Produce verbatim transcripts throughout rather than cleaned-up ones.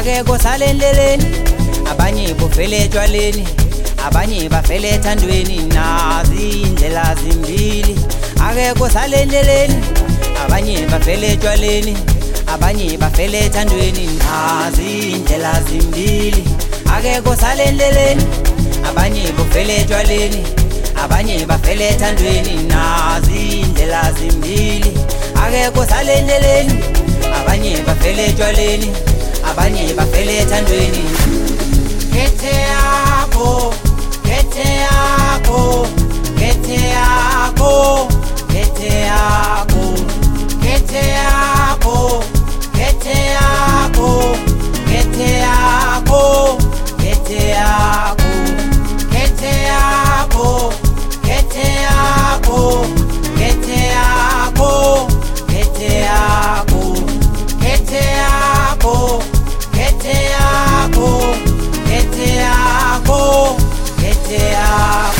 akekho sale endleleni, abanye bofele etshwaleni, abanye bafele ethandweni. Nazi indlela zimbili, akekho sale endleleni, abanye bafele etshwaleni, abanye bafele ethandweni. Nazi indlela zimbili, akekho sale endleleni, abanye bofele etshwaleni, abanye bafele ethandweni. Nazi indlela zimbili, akekho sale endleleni, abanye bafele etshwaleni, abanye bafele ethandweni. Khethe yakho, khethe yakho, khethe yakho, khethe yakho, khethe yakho, khethe yakho, khethe yakho, khethe yakho, khethe yakho, khethe yakho, khethe yakho, khethe yakho, khethe yakho, khethe yakho, khethe yakho, khethe yakho.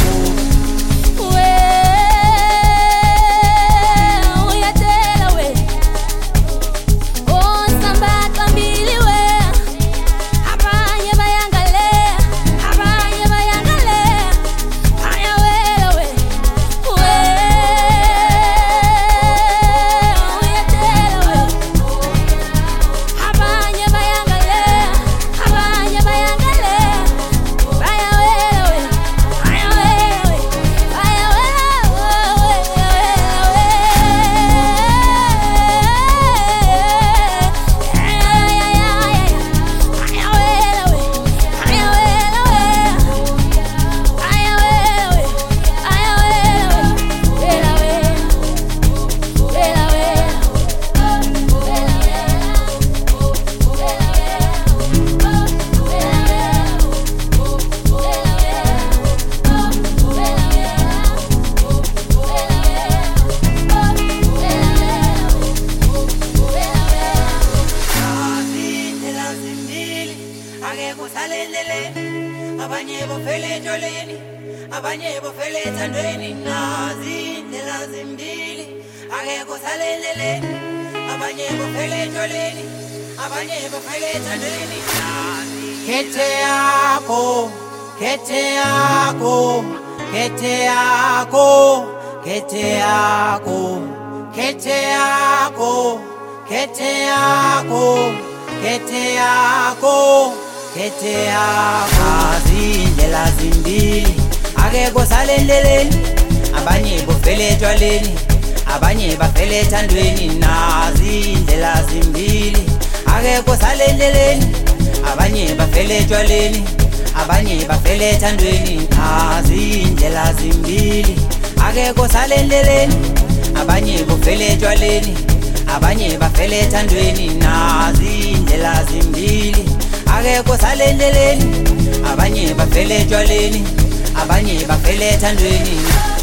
Abanye bofele etshwaleni, abanye bofele ethandweni. Nazi indlela zimbili, akekho sale endleleni, abanye bofele etshwaleni, abanye bofele ethandweni. Khethe yakho, khethe yakho, khethe yakho, khethe yakho, khethe yakho, khethe yakho, khethe yakho, khethe yakho. Nazi indlela zimbili, akekho sale endleleni, abanye bofele etshwaleni, abanye bafele ethandweni. Nazi indlela zimbili, akekho sale endleleni, abanye bafele etshwaleni, abanye bafele ethandweni. Nazi indlela zimbili, akekho sale endleleni, abanye bofele etshwaleni, abanye bafele ethandweni. Nazi indlela zimbili, akekho sale endleleni, abanye bafele etshwaleni, abanye bafele ethandweni.